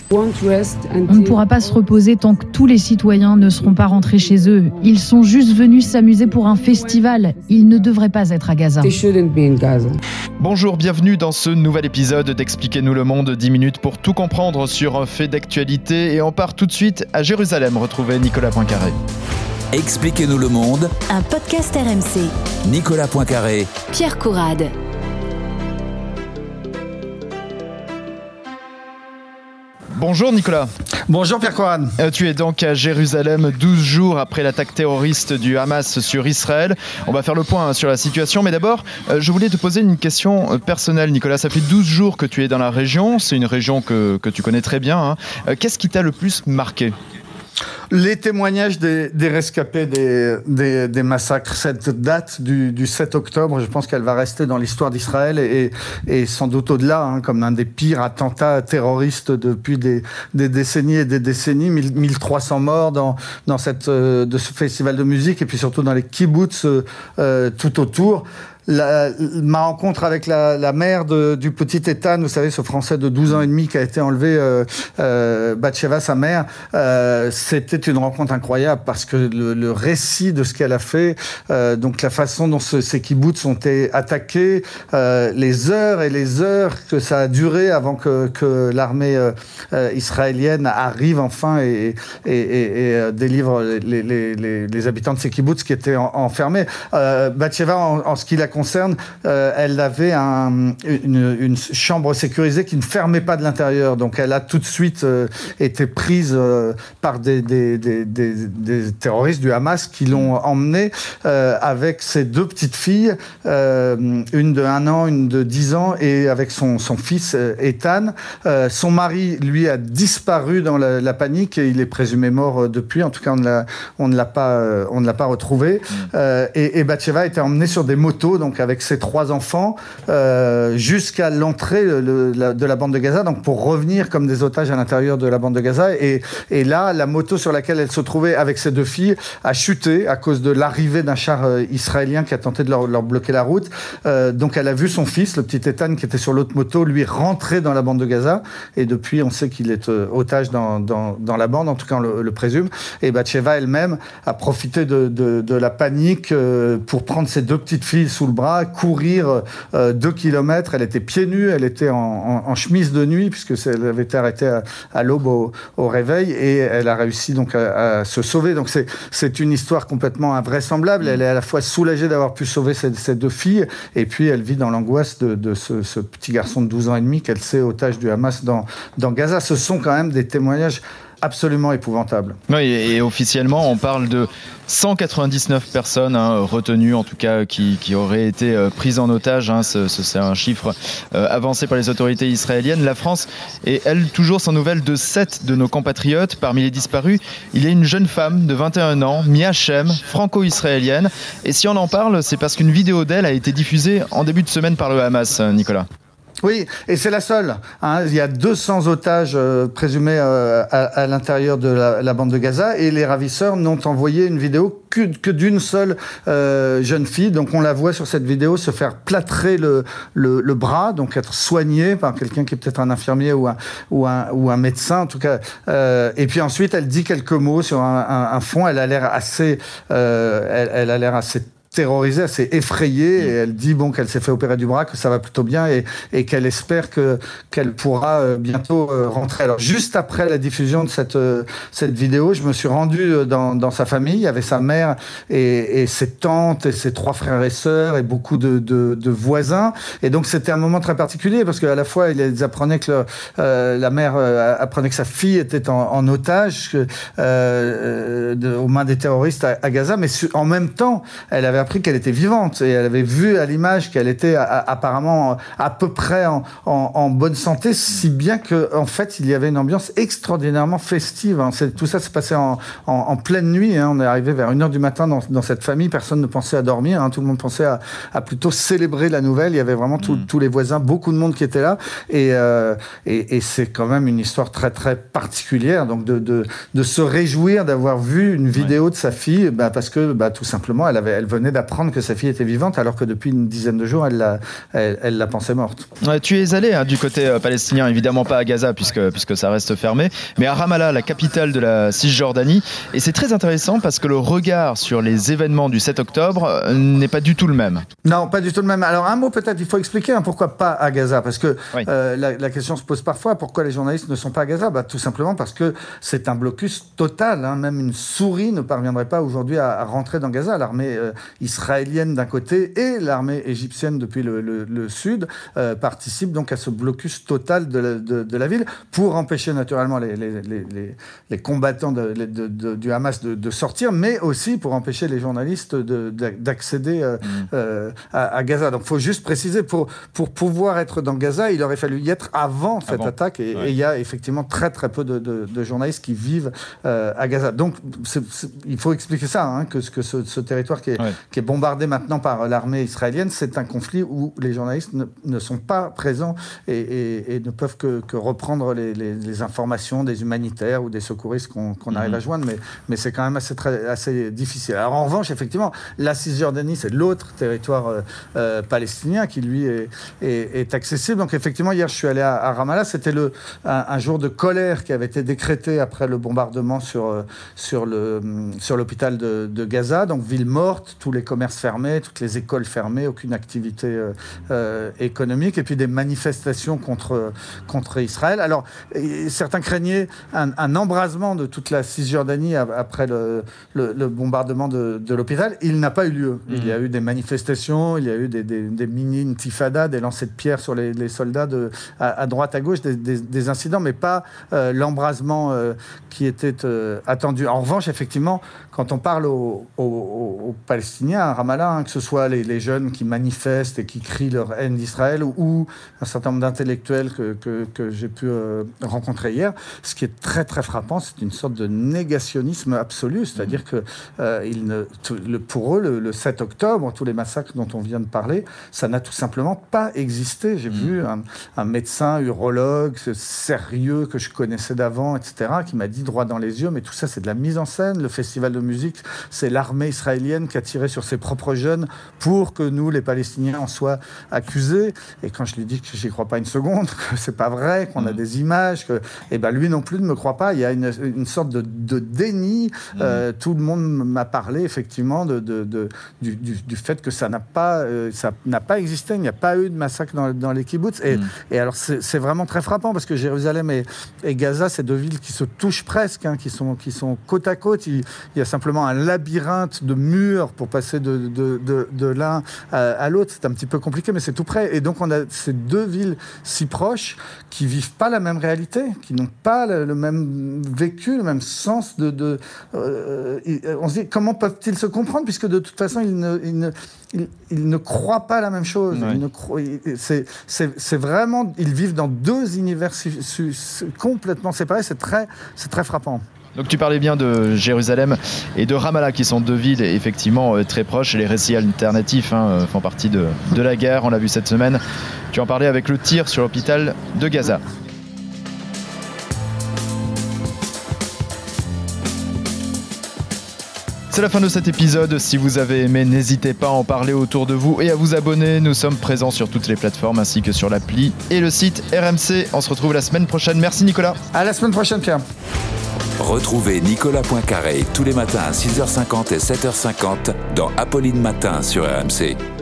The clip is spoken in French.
On ne pourra pas se reposer tant que tous les citoyens ne seront pas rentrés chez eux. Ils sont juste venus s'amuser pour un festival. Ils ne devraient pas être à Gaza. Bonjour, bienvenue dans ce nouvel épisode d'Expliquez-nous le monde, 10 minutes pour tout comprendre sur un fait d'actualité. Et on part tout de suite à Jérusalem, retrouver Nicolas Poincaré. Expliquez-nous le monde, un podcast RMC. Nicolas Poincaré, Pierre Courade. Bonjour Nicolas. Bonjour Pierre Courade. Tu es donc à Jérusalem 12 jours après l'attaque terroriste du Hamas sur Israël. On va faire le point sur la situation, mais d'abord, je voulais te poser une question personnelle Nicolas. Ça fait 12 jours que tu es dans la région, c'est une région que tu connais très bien. Qu'est-ce qui t'a le plus marqué ? Les témoignages des rescapés des massacres. Cette date du 7 octobre, je pense qu'elle va rester dans l'histoire d'Israël et sans doute au-delà, comme un des pires attentats terroristes depuis des décennies et des décennies. 1300 morts de ce festival de musique et puis surtout dans les kibboutz tout autour. Ma rencontre avec la mère du petit Ethan, vous savez, ce Français de 12 ans et demi qui a été enlevé, Batsheva, sa mère, c'était une rencontre incroyable parce que le récit de ce qu'elle a fait, donc la façon dont ces kibboutz ont été attaqués, les heures et les heures que ça a duré avant que l'armée israélienne arrive enfin et délivre les habitants de ces kibboutz qui étaient enfermés. Batsheva, en ce qui la concerne, elle avait une chambre sécurisée qui ne fermait pas de l'intérieur. Donc elle a tout de suite été prise par des terroristes du Hamas qui l'ont emmenée avec ses deux petites filles, une de 1 an, une de 10 ans, et avec son fils Ethan. Son mari, lui, a disparu dans la panique et il est présumé mort depuis. En tout cas, on ne l'a pas retrouvé. Et Batsheva a été emmenée sur des motos, donc avec ses 3 enfants, jusqu'à l'entrée de la bande de Gaza, donc pour revenir comme des otages à l'intérieur de la bande de Gaza. Et là, la moto sur laquelle elle se trouvait avec ses 2 filles a chuté à cause de l'arrivée d'un char israélien qui a tenté de leur bloquer la route. Donc elle a vu son fils, le petit Ethan, qui était sur l'autre moto, lui rentrer dans la bande de Gaza. Et depuis, on sait qu'il est otage dans la bande, en tout cas on le présume. Et Batsheva elle-même a profité de la panique pour prendre ses 2 petites filles sous le bras, courir 2 kilomètres. Elle était pieds nus, elle était en chemise de nuit puisque elle avait été arrêtée à l'aube au réveil et elle a réussi donc à se sauver. Donc c'est une histoire complètement invraisemblable. Elle est à la fois soulagée d'avoir pu sauver ces 2 filles et puis elle vit dans l'angoisse de ce petit garçon de 12 ans et demi qu'elle sait otage du Hamas dans Gaza. Ce sont quand même des témoignages absolument épouvantable. Oui, et officiellement, on parle de 199 personnes retenues, en tout cas, qui auraient été prises en otage. C'est un chiffre avancé par les autorités israéliennes. La France est, elle, toujours sans nouvelles de 7 de nos compatriotes. Parmi les disparus, il y a une jeune femme de 21 ans, Mia Shem, franco-israélienne. Et si on en parle, c'est parce qu'une vidéo d'elle a été diffusée en début de semaine par le Hamas, Nicolas. Oui, et c'est la seule. Il y a 200 otages présumés à l'intérieur de la bande de Gaza et les ravisseurs n'ont envoyé une vidéo que d'une seule jeune fille. Donc on la voit sur cette vidéo se faire plâtrer le bras, donc être soignée par quelqu'un qui est peut-être un infirmier ou un médecin en tout cas. Et puis ensuite elle dit quelques mots sur un fond. Elle a l'air assez terrorisée, assez effrayée, et elle dit qu'elle s'est fait opérer du bras, que ça va plutôt bien et qu'elle espère qu'elle pourra bientôt rentrer. Alors juste après la diffusion de cette vidéo, je me suis rendu dans sa famille. Il y avait sa mère et ses tantes et ses 3 frères et sœurs et beaucoup de voisins. Et donc c'était un moment très particulier parce qu'à la fois ils apprenaient que la mère apprenait que sa fille était en otage aux mains des terroristes à Gaza, mais en même temps elle avait appris qu'elle était vivante et elle avait vu à l'image qu'elle était apparemment à peu près en bonne santé, si bien qu'en fait il y avait une ambiance extraordinairement festive. Tout ça s'est passé en pleine nuit. On est arrivé vers 1h du matin dans cette famille, personne ne pensait à dormir, tout le monde pensait à plutôt célébrer la nouvelle. Il y avait vraiment tous les voisins, beaucoup de monde qui était là et c'est quand même une histoire très très particulière, donc de se réjouir d'avoir vu une vidéo de sa fille parce que tout simplement elle venait venait d'apprendre que sa fille était vivante, alors que depuis une dizaine de jours, elle la pensait morte. Ouais, tu es allé du côté palestinien, évidemment pas à Gaza, puisque ça reste fermé, mais à Ramallah, la capitale de la Cisjordanie. Et c'est très intéressant parce que le regard sur les événements du 7 octobre n'est pas du tout le même. Non, pas du tout le même. Alors un mot peut-être, il faut expliquer pourquoi pas à Gaza, parce que oui. La question se pose parfois, pourquoi les journalistes ne sont pas à Gaza ? Tout simplement parce que c'est un blocus total, même une souris ne parviendrait pas aujourd'hui à rentrer dans Gaza. L'armée israélienne d'un côté et l'armée égyptienne depuis le sud participent donc à ce blocus total de la ville pour empêcher naturellement les combattants du Hamas de sortir, mais aussi pour empêcher les journalistes d'accéder à Gaza. Donc il faut juste préciser, pour pouvoir être dans Gaza, il aurait fallu y être avant cette attaque, et il y a effectivement très très peu de journalistes qui vivent à Gaza. Donc il faut expliquer ça, que ce territoire qui est bombardé maintenant par l'armée israélienne, c'est un conflit où les journalistes ne sont pas présents et ne peuvent que reprendre les informations des humanitaires ou des secouristes qu'on arrive à joindre, mais c'est quand même assez difficile. Alors en revanche, effectivement, la Cisjordanie, c'est l'autre territoire palestinien qui lui est accessible. Donc effectivement, hier je suis allé à Ramallah, c'était un jour de colère qui avait été décrété après le bombardement sur l'hôpital de Gaza, donc ville morte, tous les commerces fermés, toutes les écoles fermées, aucune activité économique, et puis des manifestations contre Israël. Alors certains craignaient un embrasement de toute la Cisjordanie après le bombardement de l'hôpital. Il n'a pas eu lieu. Il y a eu des manifestations, il y a eu des mini-intifadas, des lancers de pierres sur les soldats à droite, à gauche, des incidents, mais pas l'embrasement qui était attendu. En revanche, effectivement, quand on parle aux Palestiniens à Ramallah, que ce soit les jeunes qui manifestent et qui crient leur haine d'Israël, ou un certain nombre d'intellectuels que j'ai pu rencontrer hier, ce qui est très très frappant, c'est une sorte de négationnisme absolu, c'est-à-dire que pour eux, le 7 octobre, tous les massacres dont on vient de parler, ça n'a tout simplement pas existé. J'ai vu un médecin urologue sérieux que je connaissais d'avant, etc., qui m'a dit droit dans les yeux, mais tout ça c'est de la mise en scène. Le festival de musique, c'est l'armée israélienne qui a tiré sur ses propres jeunes pour que nous, les Palestiniens, en soient accusés. Et quand je lui dis que j'y crois pas une seconde, que c'est pas vrai, qu'on a des images, lui non plus ne me croit pas. Il y a une sorte de déni. Tout le monde m'a parlé effectivement du fait que ça n'a pas existé. Il n'y a pas eu de massacre dans les kibboutz. Et alors c'est vraiment très frappant parce que Jérusalem et Gaza, c'est deux villes qui se touchent presque, qui sont côte à côte. Il y a simplement un labyrinthe de murs pour passer de l'un à l'autre. C'est un petit peu compliqué, mais c'est tout près. Et donc on a ces deux villes si proches qui vivent pas la même réalité, qui n'ont pas le même vécu, le même sens on se dit comment peuvent-ils se comprendre, puisque de toute façon ils ne croient pas la même chose. C'est vraiment, ils vivent dans deux univers complètement séparés. C'est très frappant. Donc tu parlais bien de Jérusalem et de Ramallah, qui sont deux villes effectivement très proches. Les récits alternatifs font partie de la guerre, on l'a vu cette semaine. Tu en parlais avec le tir sur l'hôpital de Gaza. C'est la fin de cet épisode. Si vous avez aimé, n'hésitez pas à en parler autour de vous et à vous abonner. Nous sommes présents sur toutes les plateformes ainsi que sur l'appli et le site RMC. On se retrouve la semaine prochaine. Merci Nicolas. À la semaine prochaine Pierre. Retrouvez Nicolas Poincaré tous les matins à 6h50 et 7h50 dans Apolline Matin sur RMC.